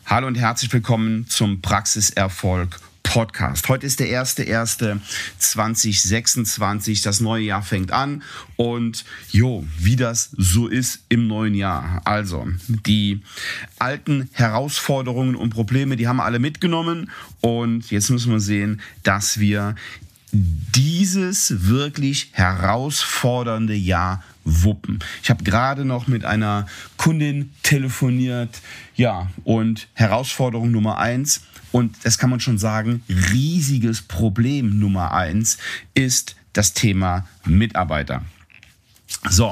Hallo und herzlich willkommen zum Praxiserfolg Podcast. Heute ist der 1.1.2026, das neue Jahr fängt an und wie das so ist im neuen Jahr. Also, die alten Herausforderungen und Probleme, die haben wir alle mitgenommen und jetzt müssen wir sehen, dass wir dieses wirklich herausfordernde Jahr wuppen. Ich habe gerade noch mit einer Kundin telefoniert, und Herausforderung Nummer 1, und das kann man schon sagen, riesiges Problem Nummer 1 ist das Thema Mitarbeiter. So,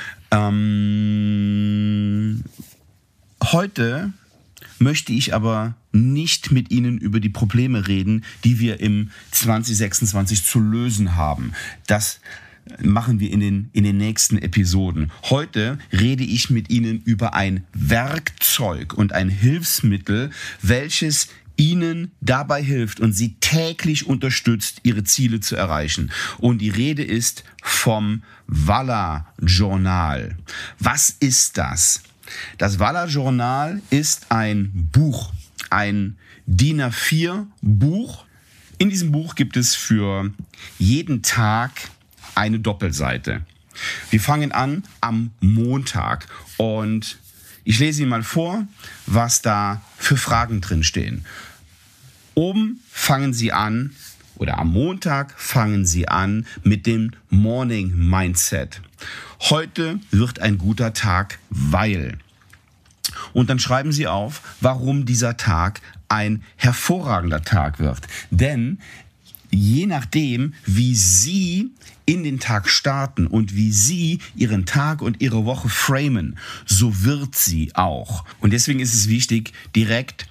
heute möchte ich aber nicht mit Ihnen über die Probleme reden, die wir im 2026 zu lösen haben. Das machen wir in den nächsten Episoden. Heute rede ich mit Ihnen über ein Werkzeug und ein Hilfsmittel, welches Ihnen dabei hilft und Sie täglich unterstützt, Ihre Ziele zu erreichen. Und die Rede ist vom Valor Journal. Was ist das? Das Valor Journal ist ein Buch, ein DIN A4 Buch. In diesem Buch gibt es für jeden Tag eine Doppelseite. Wir fangen an am Montag und ich lese Ihnen mal vor, was da für Fragen drin stehen. Oben fangen Sie an, oder am Montag fangen Sie an mit dem Morning Mindset. Heute wird ein guter Tag, weil. Und dann schreiben Sie auf, warum dieser Tag ein hervorragender Tag wird. Denn je nachdem, wie Sie in den Tag starten und wie Sie Ihren Tag und Ihre Woche framen, so wird sie auch. Und deswegen ist es wichtig, direkt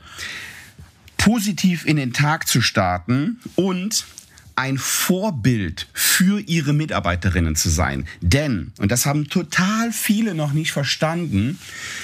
positiv in den Tag zu starten und ein Vorbild für Ihre Mitarbeiterinnen zu sein. Denn, und das haben total viele noch nicht verstanden,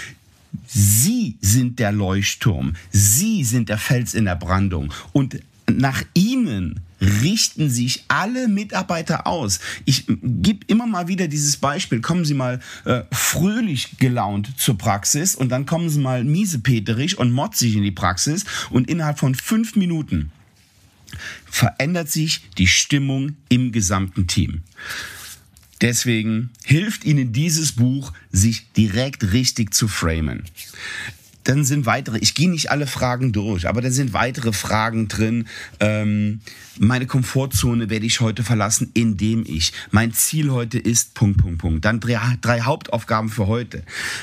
Sie sind der Leuchtturm, Sie sind der Fels in der Brandung und nach Ihnen richten sich alle Mitarbeiter aus. Ich gebe immer mal wieder dieses Beispiel. Kommen Sie mal fröhlich gelaunt zur Praxis und dann kommen Sie mal miesepeterig und motzig in die Praxis und innerhalb von 5 Minuten verändert sich die Stimmung im gesamten Team. Deswegen hilft Ihnen dieses Buch, sich direkt richtig zu framen. Dann sind weitere, ich gehe nicht alle Fragen durch, aber da sind weitere Fragen drin. Meine Komfortzone werde ich heute verlassen, indem mein Ziel heute ist, ... Dann 3 Hauptaufgaben für heute.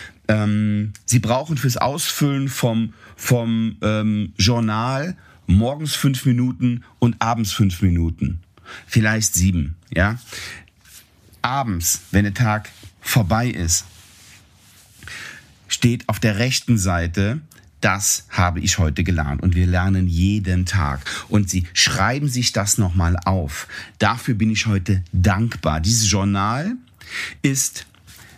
Sie brauchen fürs Ausfüllen vom Journal morgens 5 Minuten und abends 5 Minuten. Vielleicht 7, ja. Abends, wenn der Tag vorbei ist, steht auf der rechten Seite, das habe ich heute gelernt. Und wir lernen jeden Tag. Und Sie schreiben sich das nochmal auf. Dafür bin ich heute dankbar. Dieses Journal ist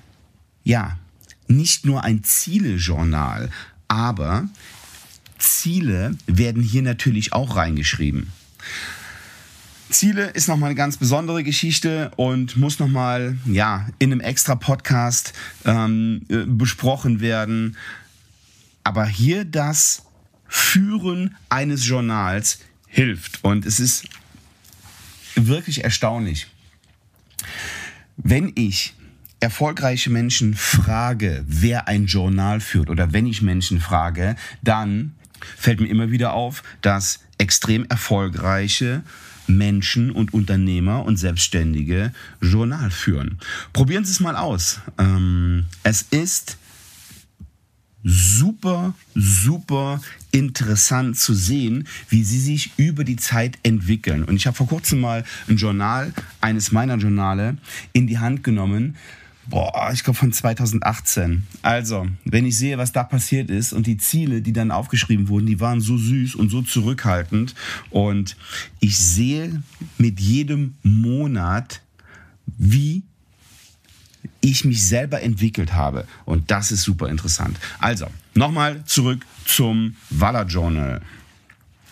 nicht nur ein Ziele-Journal, aber Ziele werden hier natürlich auch reingeschrieben. Ziele ist nochmal eine ganz besondere Geschichte und muss nochmal in einem extra Podcast besprochen werden. Aber hier das Führen eines Journals hilft und es ist wirklich erstaunlich. Wenn ich erfolgreiche Menschen frage, wer ein Journal führt oder wenn ich Menschen frage, dann fällt mir immer wieder auf, dass extrem erfolgreiche Menschen und Unternehmer und Selbstständige Journal führen. Probieren Sie es mal aus. Es ist super, super interessant zu sehen, wie sie sich über die Zeit entwickeln. Und ich habe vor kurzem mal ein Journal, eines meiner Journale, in die Hand genommen. Ich glaube von 2018. Also, wenn ich sehe, was da passiert ist und die Ziele, die dann aufgeschrieben wurden, die waren so süß und so zurückhaltend. Und ich sehe mit jedem Monat, wie ich mich selber entwickelt habe. Und das ist super interessant. Also, nochmal zurück zum Valor Journal.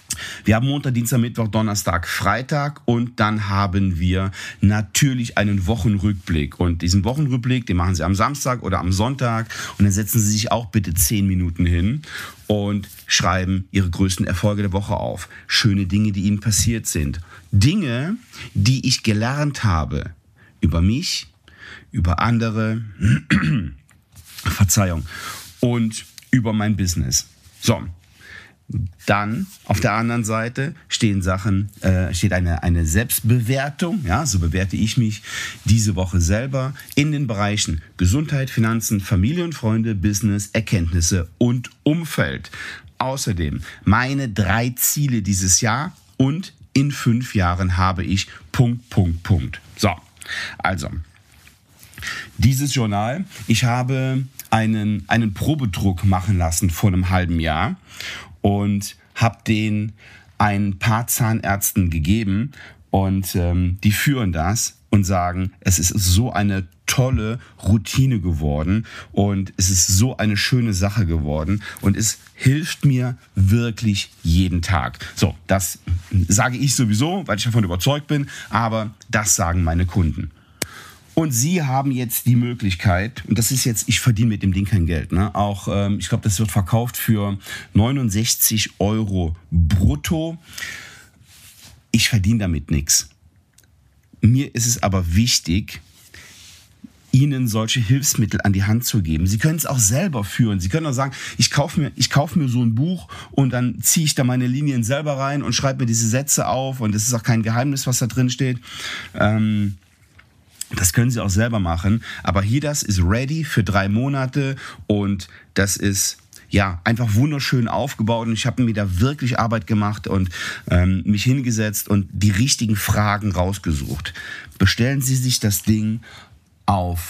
Wir haben Montag, Dienstag, Mittwoch, Donnerstag, Freitag und dann haben wir natürlich einen Wochenrückblick. Und diesen Wochenrückblick, den machen Sie am Samstag oder am Sonntag und dann setzen Sie sich auch bitte 10 Minuten hin und schreiben Ihre größten Erfolge der Woche auf. Schöne Dinge, die Ihnen passiert sind. Dinge, die ich gelernt habe über mich, über andere, Verzeihung, und über mein Business. So, dann auf der anderen Seite steht eine Selbstbewertung. Ja, so bewerte ich mich diese Woche selber in den Bereichen Gesundheit, Finanzen, Familie und Freunde, Business, Erkenntnisse und Umfeld. Außerdem meine 3 Ziele dieses Jahr und in 5 Jahren habe ich ... So, also dieses Journal, ich habe einen Probedruck machen lassen vor einem halben Jahr und habe den ein paar Zahnärzten gegeben und die führen das und sagen, es ist so eine tolle Routine geworden und es ist so eine schöne Sache geworden und es hilft mir wirklich jeden Tag. So, das sage ich sowieso, weil ich davon überzeugt bin, aber das sagen meine Kunden. Und Sie haben jetzt die Möglichkeit, und das ist jetzt, ich verdiene mit dem Ding kein Geld, ne? Auch, ich glaube, das wird verkauft für 69 € brutto. Ich verdiene damit nichts. Mir ist es aber wichtig, Ihnen solche Hilfsmittel an die Hand zu geben. Sie können es auch selber führen. Sie können auch sagen, ich kaufe mir so ein Buch und dann ziehe ich da meine Linien selber rein und schreibe mir diese Sätze auf und es ist auch kein Geheimnis, was da drin steht. Das können Sie auch selber machen, aber hier das ist ready für 3 Monate und das ist ja einfach wunderschön aufgebaut und ich habe mir da wirklich Arbeit gemacht und mich hingesetzt und die richtigen Fragen rausgesucht. Bestellen Sie sich das Ding auf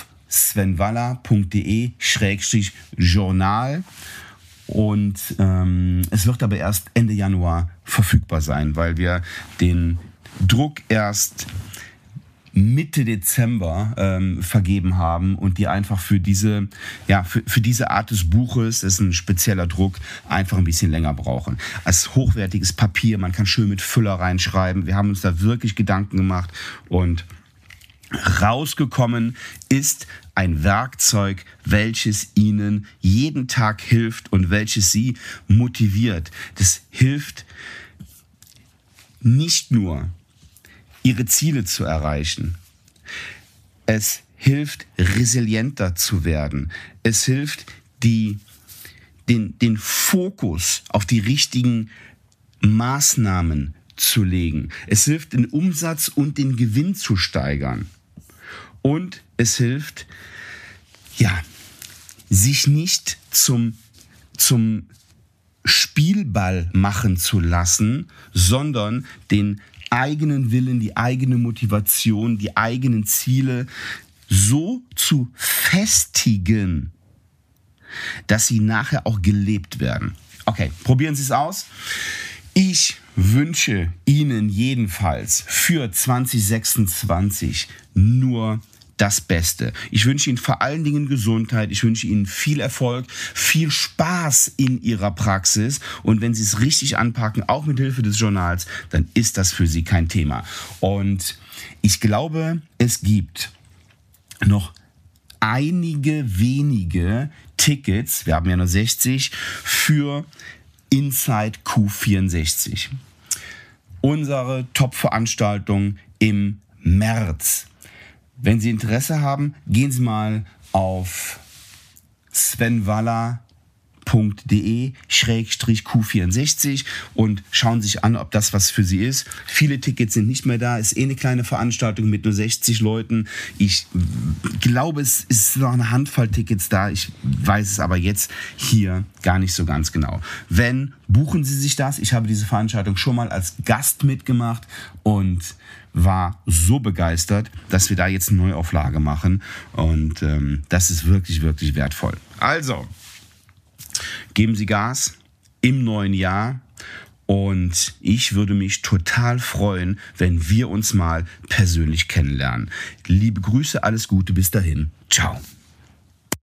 svenwaller.de/journal und es wird aber erst Ende Januar verfügbar sein, weil wir den Druck erst Mitte Dezember vergeben haben und die einfach für diese Art des Buches, das ist ein spezieller Druck, einfach ein bisschen länger brauchen. Als hochwertiges Papier, man kann schön mit Füller reinschreiben. Wir haben uns da wirklich Gedanken gemacht und rausgekommen ist ein Werkzeug, welches Ihnen jeden Tag hilft und welches Sie motiviert. Das hilft nicht nur, Ihre Ziele zu erreichen. Es hilft, resilienter zu werden. Es hilft, den Fokus auf die richtigen Maßnahmen zu legen. Es hilft, den Umsatz und den Gewinn zu steigern. Und es hilft, sich nicht zum Spielball machen zu lassen, sondern den eigenen Willen, die eigene Motivation, die eigenen Ziele so zu festigen, dass sie nachher auch gelebt werden. Okay, probieren Sie es aus. Ich wünsche Ihnen jedenfalls für 2026 nur das Beste. Ich wünsche Ihnen vor allen Dingen Gesundheit, ich wünsche Ihnen viel Erfolg, viel Spaß in Ihrer Praxis und wenn Sie es richtig anpacken, auch mit Hilfe des Journals, dann ist das für Sie kein Thema. Und ich glaube, es gibt noch einige wenige Tickets, wir haben ja nur 60, für Inside Q64. Unsere Top-Veranstaltung im März. Wenn Sie Interesse haben, gehen Sie mal auf svenwaller.de/Q64 und schauen sich an, ob das was für Sie ist. Viele Tickets sind nicht mehr da, ist eine kleine Veranstaltung mit nur 60 Leuten. Ich glaube, es ist noch eine Handvoll Tickets da, ich weiß es aber jetzt hier gar nicht so ganz genau. Wenn, buchen Sie sich das. Ich habe diese Veranstaltung schon mal als Gast mitgemacht und war so begeistert, dass wir da jetzt eine Neuauflage machen und das ist wirklich, wirklich wertvoll. Also, geben Sie Gas im neuen Jahr und ich würde mich total freuen, wenn wir uns mal persönlich kennenlernen. Liebe Grüße, alles Gute, bis dahin. Ciao.